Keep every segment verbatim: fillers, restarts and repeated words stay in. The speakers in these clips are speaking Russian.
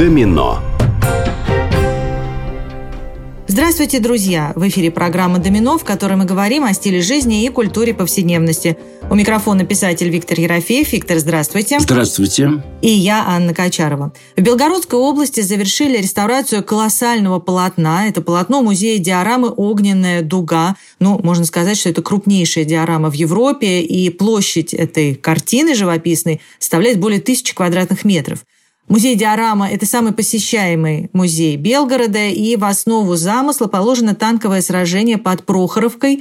Домино. Здравствуйте, друзья! В эфире программа «Домино», в которой мы говорим о стиле жизни и культуре повседневности. У микрофона писатель Виктор Ерофеев. Виктор, здравствуйте. Здравствуйте. И я, Анна Качарова. В Белгородской области завершили реставрацию колоссального полотна. Это полотно музея диорамы «Огненная дуга». Ну, можно сказать, что это крупнейшая диорама в Европе, и площадь этой картины живописной составляет более тысячи квадратных метров. Музей диорама – это самый посещаемый музей Белгорода, и в основу замысла положено танковое сражение под Прохоровкой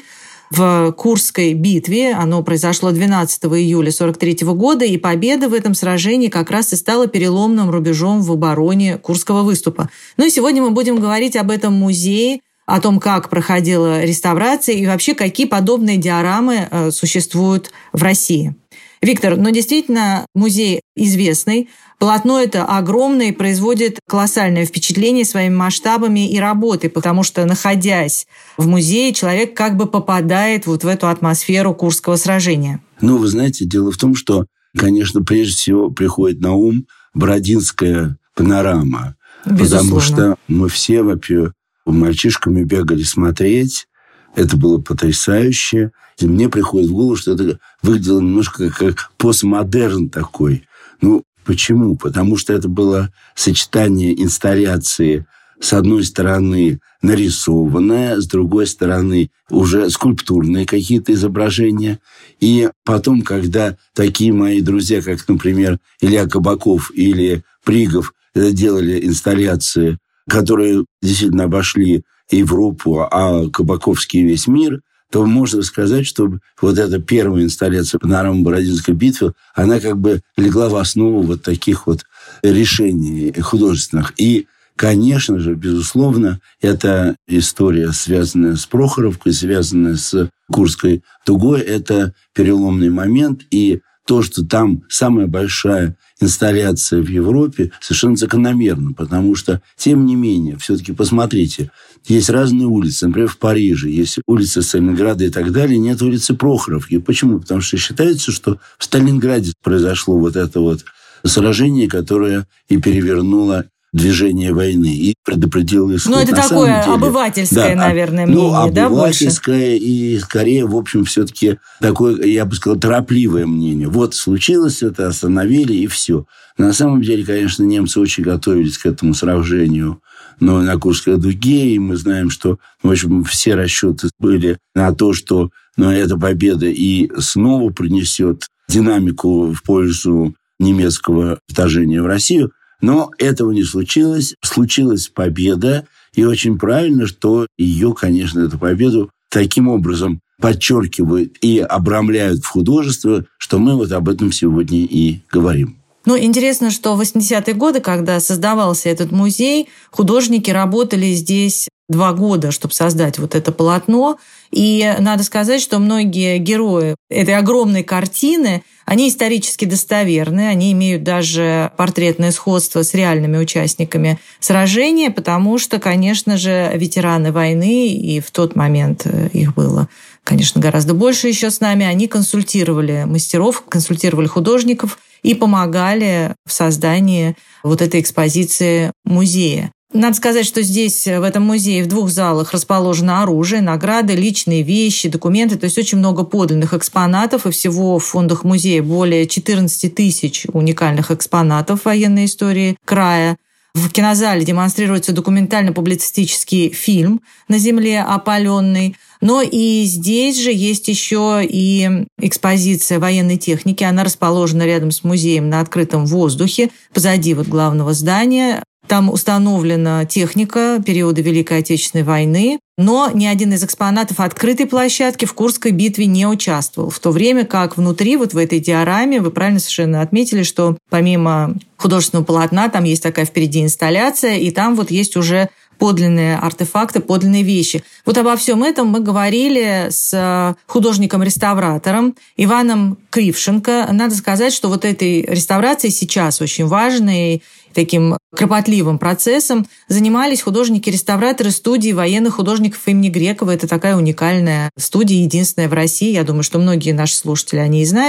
в Курской битве. Оно произошло двенадцатого июля сорок третьего года, и победа в этом сражении как раз и стала переломным рубежом в обороне Курского выступа. Ну и сегодня мы будем говорить об этом музее, о том, как проходила реставрация и вообще какие подобные диорамы существуют в России. Виктор, ну действительно, музей известный. Полотно это огромное и производит колоссальное впечатление своими масштабами и работой, потому что, находясь в музее, человек как бы попадает вот в эту атмосферу Курского сражения. Ну, вы знаете, дело в том, что, конечно, прежде всего приходит на ум Бородинская панорама. Безусловно. Потому что мы все, во-первых, мальчишками бегали смотреть. Это было потрясающе. И мне приходит в голову, что это выглядело немножко как постмодерн такой. Ну, почему? Потому что это было сочетание инсталляции, с одной стороны, нарисованное, с другой стороны, уже скульптурные какие-то изображения. И потом, когда такие мои друзья, как, например, Илья Кабаков или Пригов, делали инсталляции, которые действительно обошли Европу, а Кабаковский весь мир, то можно сказать, что вот эта первая инсталляция панорамы Бородинской битвы, она как бы легла в основу вот таких вот решений художественных. И, конечно же, безусловно, эта история, связанная с Прохоровкой, связанная с Курской дугой, это переломный момент. И то, что там самая большая инсталляция в Европе, совершенно закономерно, потому что, тем не менее, все-таки посмотрите, есть разные улицы. Например, в Париже есть улица Сталинграда и так далее, нет улицы Прохоровки. Почему? Потому что считается, что в Сталинграде произошло вот это вот сражение, которое и перевернуло движение войны и предопределило исход. Ну, это на такое деле, обывательское, да, наверное, мнение, ну, да, больше? обывательское и, скорее, в общем, все-таки такое, я бы сказал, торопливое мнение. Вот случилось это, остановили, и все. На самом деле, конечно, немцы очень готовились к этому сражению, но на Курской дуге, и мы знаем, что, в общем, все расчеты были на то, что ну, эта победа и снова принесет динамику в пользу немецкого вторжения в Россию. Но этого не случилось. Случилась победа, и очень правильно, что ее, конечно, эту победу таким образом подчеркивают и обрамляют в художество, что мы вот об этом сегодня и говорим. Ну, интересно, что в восьмидесятые годы, когда создавался этот музей, художники работали здесь два года, чтобы создать вот это полотно. И надо сказать, что многие герои этой огромной картины, они исторически достоверны, они имеют даже портретное сходство с реальными участниками сражения, потому что, конечно же, ветераны войны, и в тот момент их было, конечно, гораздо больше еще с нами, они консультировали мастеров, консультировали художников и помогали в создании вот этой экспозиции музея. Надо сказать, что здесь, в этом музее, в двух залах расположено оружие, награды, личные вещи, документы. То есть очень много подлинных экспонатов. И всего в фондах музея более четырнадцать тысяч уникальных экспонатов военной истории края. В кинозале демонстрируется документально-публицистический фильм «На земле опаленный». Но и здесь же есть еще и экспозиция военной техники. Она расположена рядом с музеем на открытом воздухе, позади вот главного здания. Там установлена техника периода Великой Отечественной войны, но ни один из экспонатов открытой площадки в Курской битве не участвовал. В то время как внутри, вот в этой диораме, вы правильно совершенно отметили, что помимо художественного полотна, там есть такая впереди инсталляция, и там вот есть уже подлинные артефакты, подлинные вещи. Вот обо всем этом мы говорили с художником-реставратором Иваном Крившенко. Надо сказать, что вот этой реставрацией сейчас очень важной, таким кропотливым процессом занимались художники-реставраторы студии военных художников имени Грекова. Это такая уникальная студия, единственная в России. Я думаю, что многие наши слушатели о ней знают.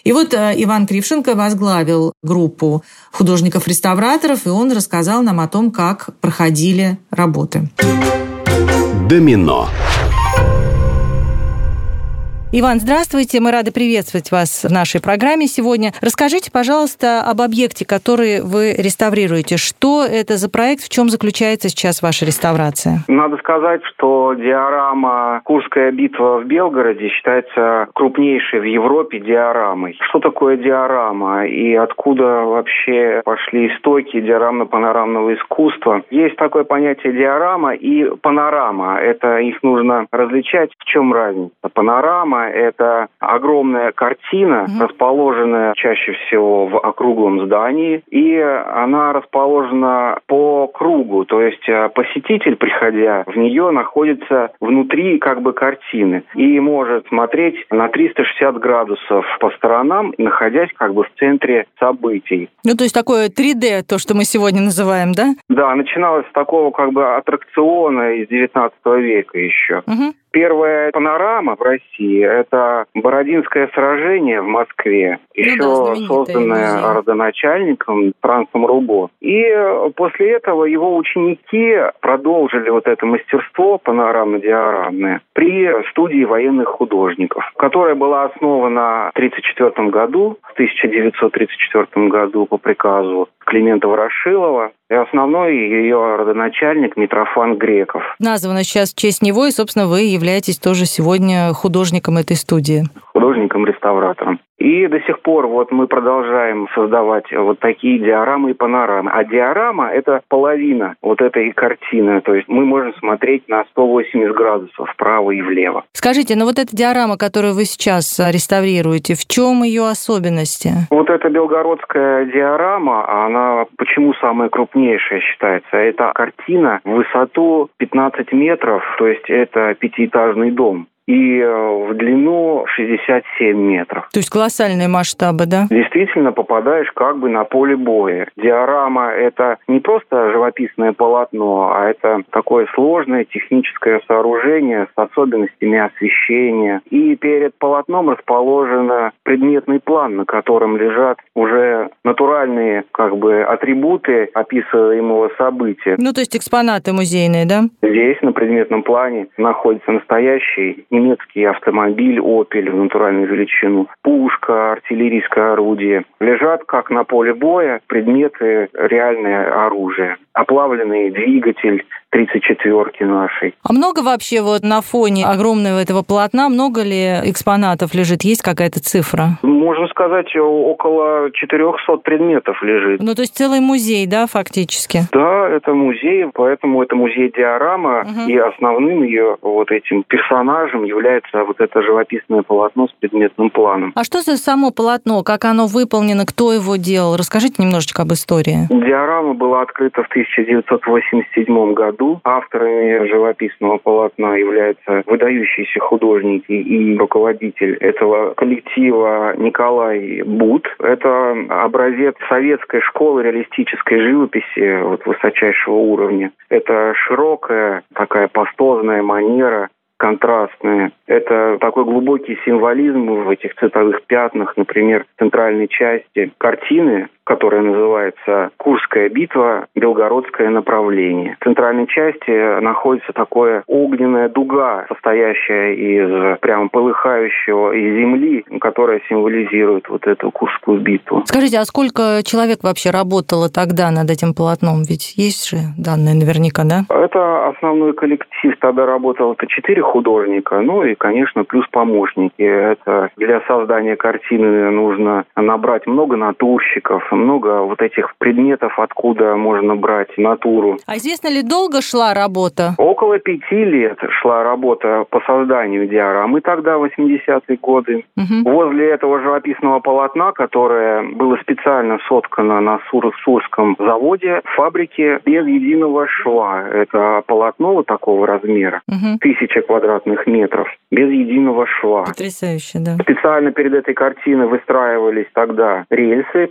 И вот Иван Крившенко возглавил группу художников-реставраторов, и он рассказал нам о том, как проходили работы. Домино. Иван, здравствуйте. Мы рады приветствовать вас в нашей программе сегодня. Расскажите, пожалуйста, об объекте, который вы реставрируете. Что это за проект, в чем заключается сейчас ваша реставрация? Надо сказать, что диорама «Курская битва» в Белгороде считается крупнейшей в Европе диорамой. Что такое диорама и откуда вообще пошли истоки диорамно-панорамного искусства? Есть такое понятие диорама и панорама. Это их нужно различать. В чем разница? Панорама — это огромная картина, mm-hmm. расположенная чаще всего в округлом здании, и она расположена по кругу, то есть посетитель, приходя в нее, находится внутри как бы картины и может смотреть на триста шестьдесят градусов по сторонам, находясь как бы в центре событий. Ну, то есть такое три дэ, то, что мы сегодня называем, да? Да, начиналось с такого как бы аттракциона из девятнадцатого века еще. Mm-hmm. Первая панорама в России — это Бородинское сражение в Москве, еще ну да, созданное родоначальником Францем Рубо. И после этого его ученики продолжили вот это мастерство панорамно-диорамное при студии военных художников, которая была основана в тридцать четвёртом году, в тысяча девятьсот тридцать четвёртом году по приказу Климента Ворошилова, и основной ее родоначальник Митрофан Греков. Названо сейчас в честь него, и, собственно, вы являетесь тоже сегодня художником этой студии. Художником-реставратором. И до сих пор вот мы продолжаем создавать вот такие диорамы и панорамы. А диорама – это половина вот этой картины. То есть мы можем смотреть на сто восемьдесят градусов вправо и влево. Скажите, ну вот эта диорама, которую вы сейчас реставрируете, в чем ее особенности? Вот эта белгородская диорама, она почему самая крупнейшая считается? Это картина в высоту пятнадцать метров, то есть это пятиэтажный дом. И в длину шестьдесят семь метров. То есть колоссальные масштабы, да? Действительно попадаешь как бы на поле боя. Диорама – это не просто живописное полотно, а это такое сложное техническое сооружение с особенностями освещения. И перед полотном расположен предметный план, на котором лежат уже натуральные как бы атрибуты описываемого события. Ну, то есть экспонаты музейные, да? Здесь на предметном плане находится настоящий немецкий автомобиль «Опель» в натуральную величину, пушка, артиллерийское орудие. Лежат, как на поле боя, предметы, реальное оружие. Оплавленный двигатель тридцать четвёрки нашей. А много вообще вот на фоне огромного этого полотна, много ли экспонатов лежит? Есть какая-то цифра? Можно сказать, около четырехсот предметов лежит. Ну, то есть целый музей, да, фактически? Да, это музей, поэтому это музей-диорама, угу. И основным ее вот этим персонажем является вот это живописное полотно с предметным планом. А что за само полотно? Как оно выполнено? Кто его делал? Расскажите немножечко об истории. Диорама была открыта в тысяча девятьсот восемьдесят седьмом году. Авторами живописного полотна являются выдающиеся художники и руководитель этого коллектива Николай Бут. Это образец советской школы реалистической живописи вот, высочайшего уровня. Это широкая, такая пастозная манера, контрастные. Это такой глубокий символизм в этих цветовых пятнах. Например, в центральной части картины, которая называется «Курская битва. Белгородское направление». В центральной части находится такая огненная дуга, состоящая из прямо полыхающего из земли, которая символизирует вот эту Курскую битву. Скажите, а сколько человек вообще работало тогда над этим полотном? Ведь есть же данные наверняка, да? Это основной коллектив. Тогда работало это четыре художника, ну и, конечно, плюс помощники. Это для создания картины нужно набрать много натурщиков, много вот этих предметов, откуда можно брать натуру. А известно ли, долго шла работа? Около пяти лет шла работа по созданию диорамы тогда, в восьмидесятые годы. Угу. Возле этого живописного полотна, которое было специально соткано на Сур-Сурском заводе, фабрике без единого шва. Это полотно вот такого размера, угу. тысяча квадратных метров, без единого шва. Потрясающе, да. Специально перед этой картиной выстраивались тогда рельсы, по которым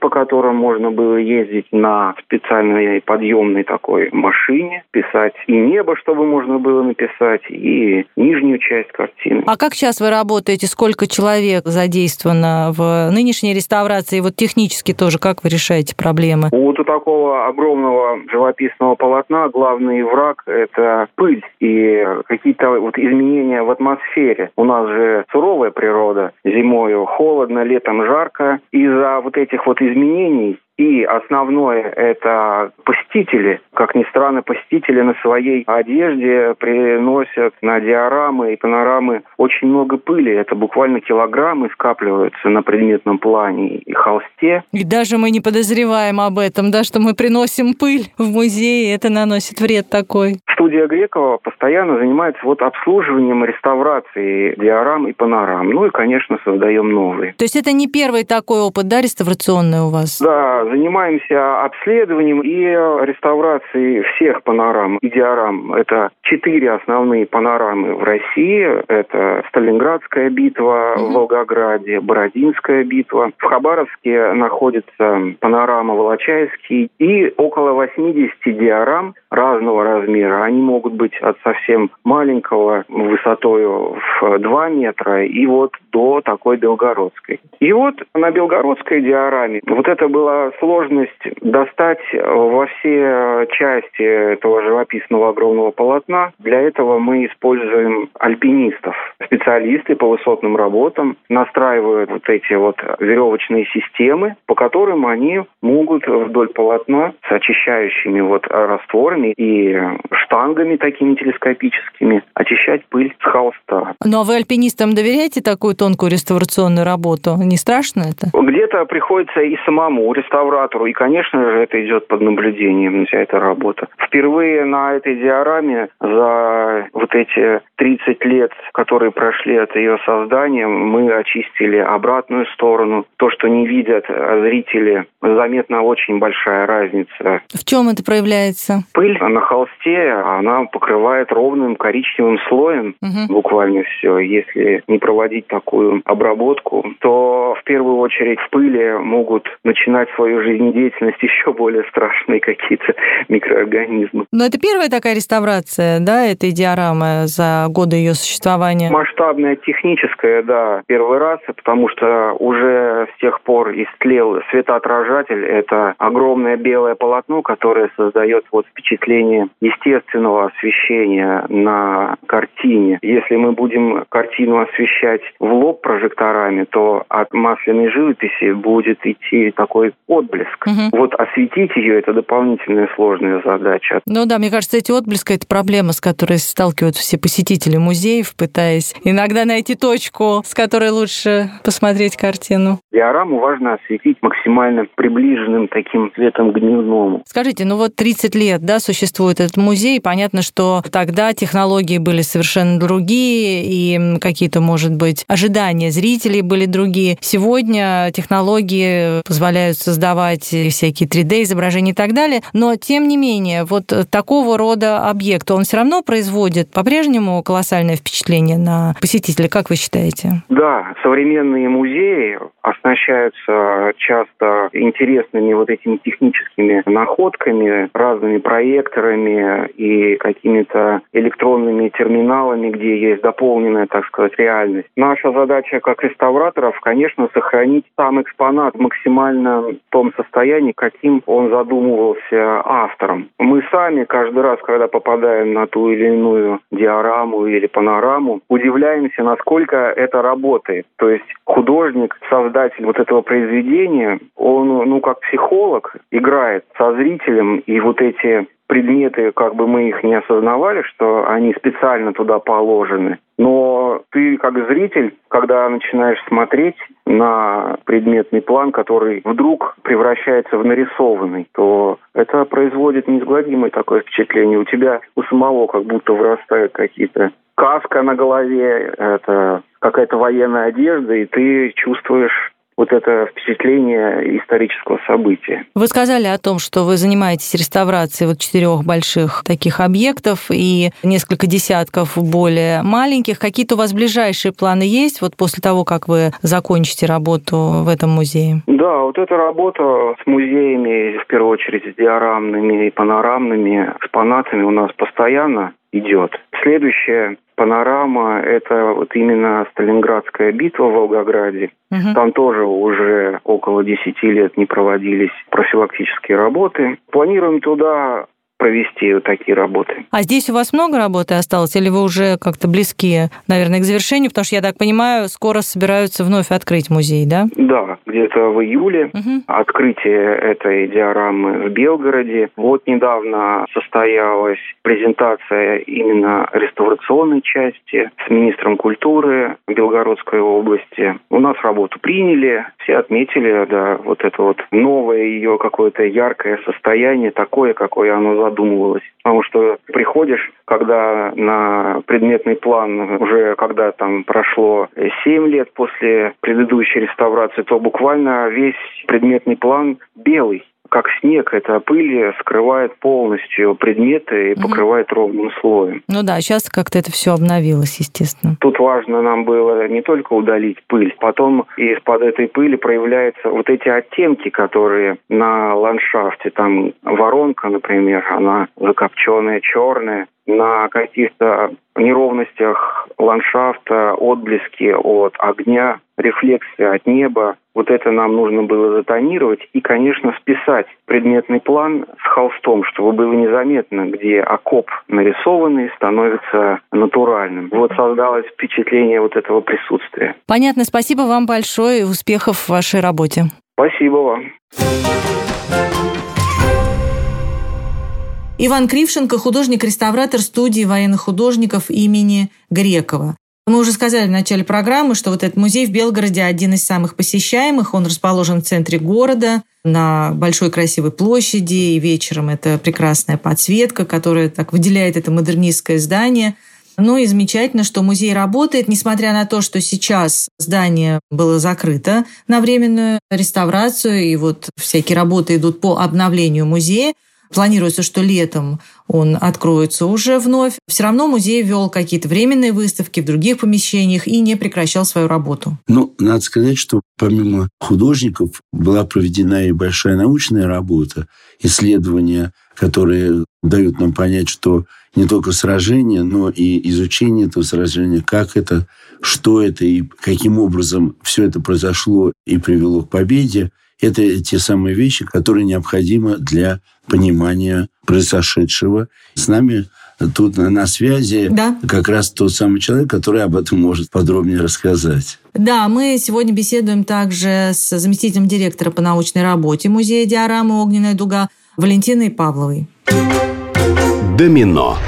котором можно было ездить на специальной подъемной такой машине, писать и небо, чтобы можно было написать, и нижнюю часть картины. А как сейчас вы работаете? Сколько человек задействовано в нынешней реставрации? Вот технически тоже, как вы решаете проблемы? Вот у такого огромного живописного полотна главный враг – это пыль и какие-то вот изменения в атмосфере. У нас же суровая природа, зимою холодно, летом жарко. Из-за вот этих вот изменений и основное – это посетители. Как ни странно, посетители на своей одежде приносят на диорамы и панорамы очень много пыли. Это буквально килограммы скапливаются на предметном плане и холсте. И даже мы не подозреваем об этом, да, что мы приносим пыль в музей, и это наносит вред такой. Студия Грекова постоянно занимается вот обслуживанием, реставрацией диорам и панорам. Ну и, конечно, создаем новые. То есть это не первый такой опыт, да, реставрационный у вас? Да, занимаемся обследованием и реставрацией всех панорам и диорам. Это четыре основные панорамы в России. Это Сталинградская битва угу. в Волгограде, Бородинская битва. В Хабаровске находится панорама Волочаевский и около восьмидесяти диорам разного размера. Они могут быть от совсем маленького высотою в два метра и вот до такой белгородской. И вот на белгородской диораме вот это была сложность достать во все части этого живописного огромного полотна. Для этого мы используем альпинистов. Специалисты по высотным работам настраивают вот эти вот веревочные системы, по которым они могут вдоль полотна с очищающими вот растворами и штангами такими телескопическими очищать пыль с холста. Ну а вы альпинистам доверяете такую тонкую реставрационную работу? Не страшно это? Где-то приходится и самому реставратору, и, конечно же, это идет под наблюдением, вся эта работа. Впервые на этой диораме за вот эти тридцать лет, которые прошли от ее создания, мы очистили обратную сторону. То, что не видят зрители, заметна очень большая разница. В чем это проявляется? Пыль на холсте, она покрывает ровным коричневым слоем угу. буквально все. Если не проводить такую обработку, то в первую очередь в пыли могут начинать свою жизнедеятельность еще более страшные какие-то микроорганизмы. Но это первая такая реставрация, да, этой диорамы за годы ее существования? Масштабная, техническая, да, первый раз, потому что уже с тех пор истлел светоотражатель. Это огромное белое полотно, которое создает вот впечатление естественного освещения на картине. Если мы будем картину освещать в лоб прожекторами, то от масляной живописи будет идти такой отблеск. Угу. Вот осветить ее – это дополнительная сложная задача. Ну да, мне кажется, эти отблески – это проблема, с которой сталкиваются все посетители музеев, пытаясь иногда найти точку, с которой лучше посмотреть картину. Диораму важно осветить максимально приближенным таким светом к дневному. Скажите, ну вот тридцать лет, да, существует этот музей. Понятно, что тогда технологии были совершенно другие, и какие-то, может быть, ожидания зрителей были другие. Сегодня технологии позволяют создавать всякие три дэ-изображения и так далее, но, тем не менее, вот такого рода объект, он все равно производит по-прежнему колоссальное впечатление на посетителя, как вы считаете? Да, современные музеи оснащаются часто интересными вот этими техническими находками, разными проекторами и какими-то электронными терминалами, где есть дополненная, так сказать, реальность. Наша задача как реставраторов, конечно, сохранить сам экспонат максимально в том состоянии, каким он задумывался автором. Мы сами каждый раз, когда попадаем на ту или иную диораму или панораму, удивляемся, насколько это работает. То есть художник, создатель вот этого произведения, он, ну, как психолог, играет со зрителем, и вот эти предметы, как бы мы их не осознавали, что они специально туда положены. Но ты, как зритель, когда начинаешь смотреть на предметный план, который вдруг превращается в нарисованный, то это производит неизгладимое такое впечатление. У тебя у самого как будто вырастают какие-то каска на голове, это какая-то военная одежда, и ты чувствуешь вот это впечатление исторического события. Вы сказали о том, что вы занимаетесь реставрацией вот четырех больших таких объектов и несколько десятков более маленьких. Какие-то у вас ближайшие планы есть вот после того, как вы закончите работу в этом музее? Да, вот эта работа с музеями, в первую очередь с диорамными и панорамными экспонатами у нас постоянно идет. Следующая панорама – это вот именно Сталинградская битва в Волгограде. Угу. Там тоже уже около десяти лет не проводились профилактические работы. Планируем туда провести вот такие работы. А здесь у вас много работы осталось, или вы уже как-то близки, наверное, к завершению? Потому что, я так понимаю, скоро собираются вновь открыть музей, да? Да, где-то в июле. Угу. Открытие этой диорамы в Белгороде. Вот недавно состоялась презентация именно реставрационной части с министром культуры Белгородской области. У нас работу приняли, все отметили, да, вот это вот новое ее какое-то яркое состояние, такое, какое оно задумывалось. Задумывалась. Потому что приходишь, когда на предметный план уже, когда там прошло семь лет после предыдущей реставрации, то буквально весь предметный план белый. Как снег, эта пыль скрывает полностью предметы и угу. покрывает ровным слоем. Ну да, сейчас как-то это все обновилось, естественно. Тут важно нам было не только удалить пыль, потом из-под этой пыли проявляются вот эти оттенки, которые на ландшафте. Там воронка, например, она закопченная, черная. На каких-то неровностях ландшафта отблески от огня, рефлексы от неба. Вот это нам нужно было затонировать и, конечно, списать предметный план с холстом, чтобы было незаметно, где окоп нарисованный становится натуральным. Вот создалось впечатление вот этого присутствия. Понятно. Спасибо вам большое и успехов в вашей работе. Спасибо вам. Иван Крившенко, художник-реставратор студии военных художников имени Грекова. Мы уже сказали в начале программы, что вот этот музей в Белгороде один из самых посещаемых. Он расположен в центре города, на большой красивой площади, и вечером это прекрасная подсветка, которая так выделяет это модернистское здание. Ну и замечательно, что музей работает, несмотря на то, что сейчас здание было закрыто на временную реставрацию, и вот всякие работы идут по обновлению музея. Планируется, что летом он откроется уже вновь. Все равно музей вел какие-то временные выставки в других помещениях и не прекращал свою работу. Ну, надо сказать, что помимо художников была проведена и большая научная работа, исследования, которые дают нам понять, что не только сражение, но и изучение этого сражения, как это, что это и каким образом все это произошло и привело к победе. Это те самые вещи, которые необходимы для понимания произошедшего. С нами тут на связи да. как раз тот самый человек, который об этом может подробнее рассказать. Да, мы сегодня беседуем также с заместителем директора по научной работе музея диорамы «Огненная дуга» Валентиной Павловой. Домино.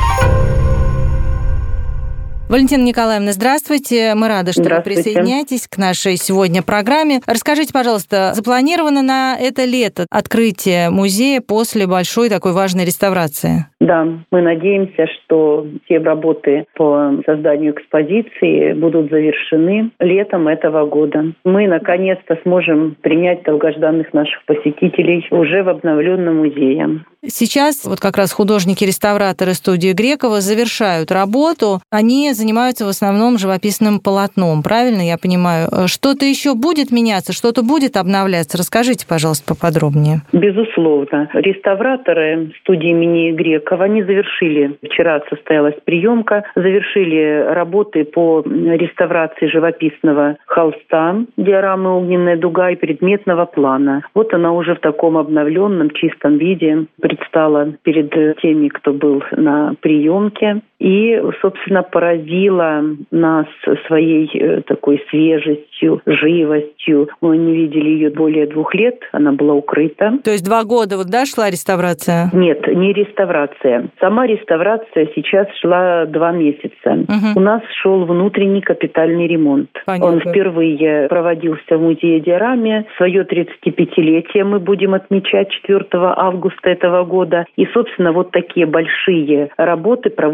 Валентина Николаевна, здравствуйте. Мы рады, что вы присоединяетесь к нашей сегодня программе. Расскажите, пожалуйста, запланировано на это лето открытие музея после большой такой важной реставрации? Да, мы надеемся, что все работы по созданию экспозиции будут завершены летом этого года. Мы, наконец-то, сможем принять долгожданных наших посетителей уже в обновленном музее. Сейчас вот как раз художники-реставраторы студии Грекова завершают работу. Они занимаются в основном живописным полотном, правильно я понимаю? Что-то еще будет меняться, что-то будет обновляться? Расскажите, пожалуйста, поподробнее. Безусловно. Реставраторы студии имени Грекова, они завершили, вчера состоялась приемка, завершили работы по реставрации живописного холста, диорамы «Огненная дуга» и предметного плана. Вот она уже в таком обновленном, чистом виде предстала перед теми, кто был на приемке. И, собственно, поразила нас своей такой свежестью, живостью. Мы не видели ее более двух лет, она была укрыта. То есть два года вот, да, шла реставрация? Нет, не реставрация. Сама реставрация сейчас шла два месяца. Угу. У нас шел внутренний капитальный ремонт. Понятно. Он впервые проводился в музее диораме. Свое тридцатипятилетие мы будем отмечать четвёртого августа этого года. И, собственно, вот такие большие работы проводятся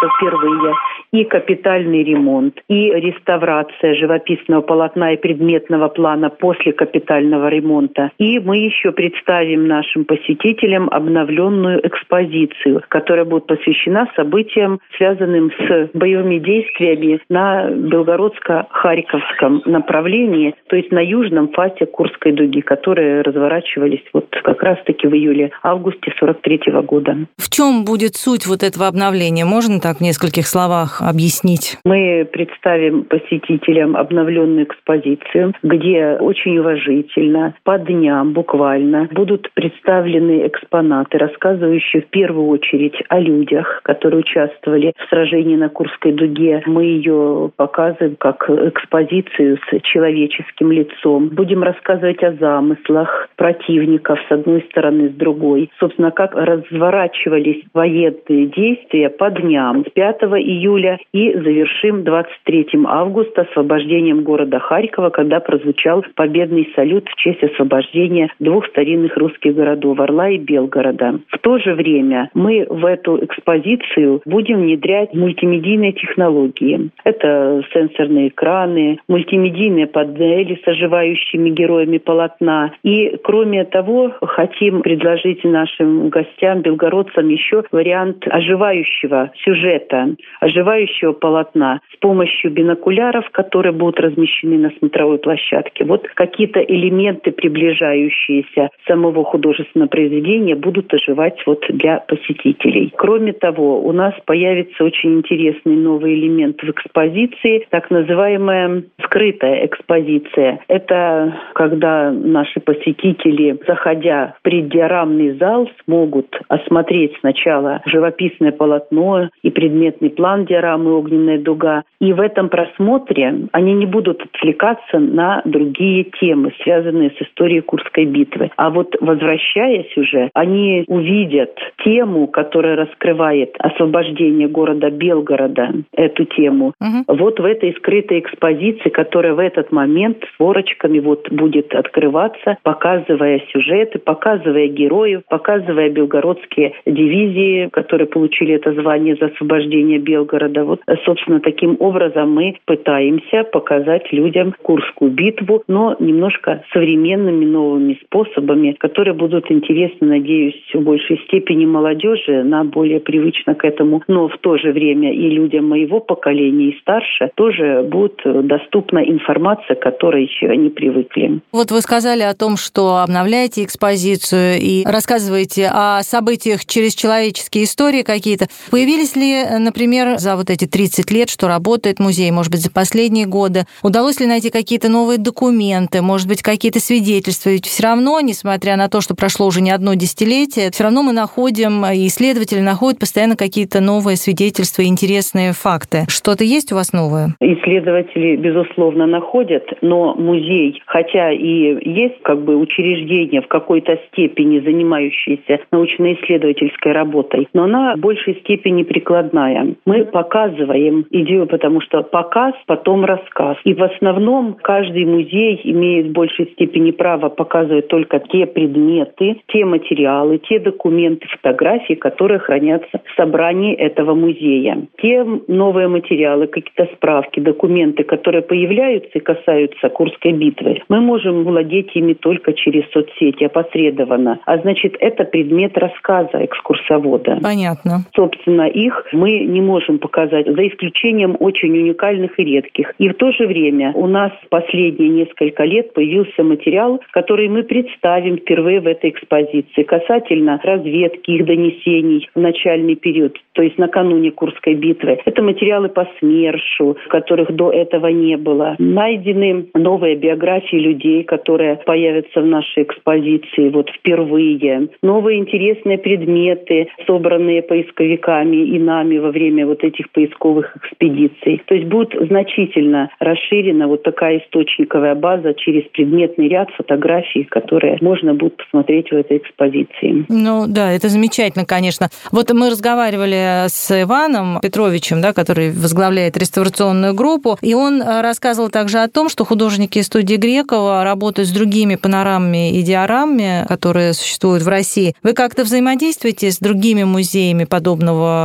впервые и капитальный ремонт, и реставрация живописного полотна и предметного плана после капитального ремонта. И мы еще представим нашим посетителям обновленную экспозицию, которая будет посвящена событиям, связанным с боевыми действиями на Белгородско-Харьковском направлении, то есть на южном фасе Курской дуги, которые разворачивались вот как раз-таки в июле-августе сорок третьего года. В чем будет суть вот этого обновления? Можно так в нескольких словах объяснить? Мы представим посетителям обновленную экспозицию, где очень уважительно, по дням буквально, будут представлены экспонаты, рассказывающие в первую очередь о людях, которые участвовали в сражении на Курской дуге. Мы ее показываем как экспозицию с человеческим лицом. Будем рассказывать о замыслах противников с одной стороны, с другой. Собственно, как разворачивались военные действия по дням с пятого июля и завершим двадцать третьего августа освобождением города Харькова, когда прозвучал победный салют в честь освобождения двух старинных русских городов Орла и Белгорода. В то же время мы в эту экспозицию будем внедрять мультимедийные технологии. Это сенсорные экраны, мультимедийные панели с оживающими героями полотна. И, кроме того, хотим предложить нашим гостям, белгородцам, еще вариант оживающего сюжета, оживающего полотна с помощью бинокуляров, которые будут размещены на смотровой площадке. Вот какие-то элементы, приближающиеся самого художественного произведения, будут оживать вот для посетителей. Кроме того, у нас появится очень интересный новый элемент в экспозиции, так называемая скрытая экспозиция. Это когда наши посетители, заходя в преддиорамный зал, смогут осмотреть сначала живописное полотно и предметный план диорамы «Огненная дуга». И в этом просмотре они не будут отвлекаться на другие темы, связанные с историей Курской битвы. А вот возвращаясь уже, они увидят тему, которая раскрывает освобождение города Белгорода, эту тему. Угу. Вот в этой скрытой экспозиции, которая в этот момент с ворочками вот будет открываться, показывая сюжеты, показывая героев, показывая белгородские дивизии, которые получили это звание за освобождение Белгорода. Вот, собственно, таким образом мы пытаемся показать людям Курскую битву, но немножко современными новыми способами, которые будут интересны, надеюсь, в большей степени молодежи, она более привычна к этому, но в то же время и людям моего поколения и старше тоже будет доступна информация, к которой они привыкли. Вот вы сказали о том, что обновляете экспозицию и рассказываете о событиях через человеческие истории какие-то. Появились ли, например, за вот эти тридцать лет, что работает музей, может быть, за последние годы, удалось ли найти какие-то новые документы, может быть, какие-то свидетельства? Ведь все равно, несмотря на то, что прошло уже не одно десятилетие, все равно мы находим, и исследователи находят постоянно какие-то новые свидетельства, интересные факты. Что-то есть у вас новое? Исследователи, безусловно, находят, но музей, хотя и есть как бы учреждение в какой-то степени, занимающееся научно-исследовательской работой, но она в большей степени прикладная. Мы показываем идею, потому что показ, потом рассказ. И в основном каждый музей имеет в большей степени право показывать только те предметы, те материалы, те документы, фотографии, которые хранятся в собрании этого музея. Те новые материалы, какие-то справки, документы, которые появляются и касаются Курской битвы, мы можем владеть ими только через соцсети, опосредованно. А значит, это предмет рассказа экскурсовода. Понятно. Собственно, их мы не можем показать, за исключением очень уникальных и редких. И в то же время у нас последние несколько лет появился материал, который мы представим впервые в этой экспозиции касательно разведки, их донесений в начальный период, то есть накануне Курской битвы. Это материалы по СМЕРШу, которых до этого не было. Найдены новые биографии людей, которые появятся в нашей экспозиции вот впервые. Новые интересные предметы, собранные поисковиками и нами во время вот этих поисковых экспедиций. То есть будет значительно расширена вот такая источниковая база через предметный ряд фотографий, которые можно будет посмотреть в этой экспозиции. Ну да, это замечательно, конечно. Вот мы разговаривали с Иваном Петровичем, да, который возглавляет реставрационную группу, и он рассказывал также о том, что художники студии Грекова работают с другими панорамами и диорамами, которые существуют в России. Вы как-то взаимодействуете с другими музеями подобного рода?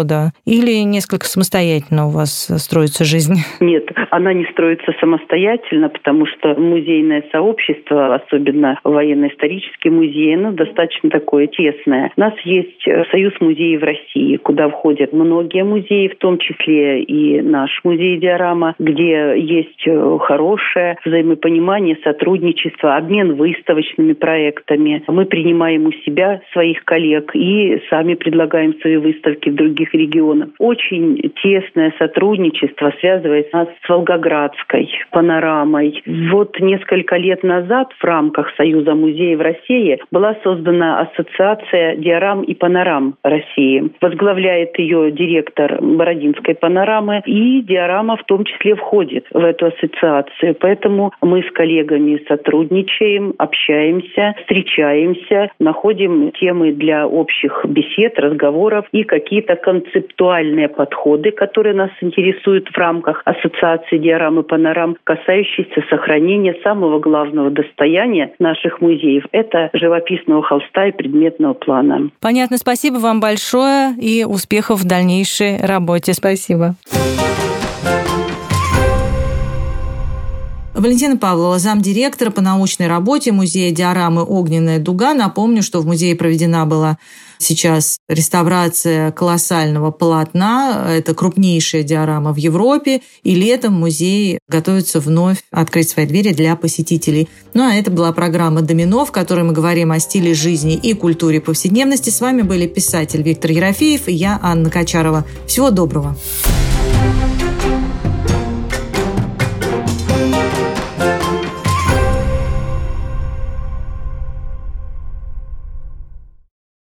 года? Или несколько самостоятельно у вас строится жизнь? Нет, она не строится самостоятельно, потому что музейное сообщество, особенно военно-исторический музей, ну, достаточно такое тесное. У нас есть Союз музеев России, куда входят многие музеи, в том числе и наш музей «Диорама», где есть хорошее взаимопонимание, сотрудничество, обмен выставочными проектами. Мы принимаем у себя своих коллег и сами предлагаем свои выставки в других регионах. Очень тесное сотрудничество связывает нас с Волгоградской панорамой. Вот несколько лет назад в рамках Союза музеев России была создана ассоциация «Диорам и панорам России». Возглавляет ее директор Бородинской панорамы, и «Диорама» в том числе входит в эту ассоциацию. Поэтому мы с коллегами сотрудничаем, общаемся, встречаемся, находим темы для общих бесед, разговоров и какие-то концептуальные подходы, которые нас интересуют в рамках ассоциации «Диорам и панорам», касающиеся сохранения самого главного достояния наших музеев – это живописного холста и предметного плана. Понятно. Спасибо вам большое и успехов в дальнейшей работе. Спасибо. Валентина Павлова, замдиректора по научной работе музея «Диорамы. Огненная дуга». Напомню, что в музее проведена была сейчас реставрация колоссального полотна. Это крупнейшая диорама в Европе. И летом музей готовится вновь открыть свои двери для посетителей. Ну а это была программа «Домино», в которой мы говорим о стиле жизни и культуре повседневности. С вами были писатель Виктор Ерофеев и я, Анна Качарова. Всего доброго.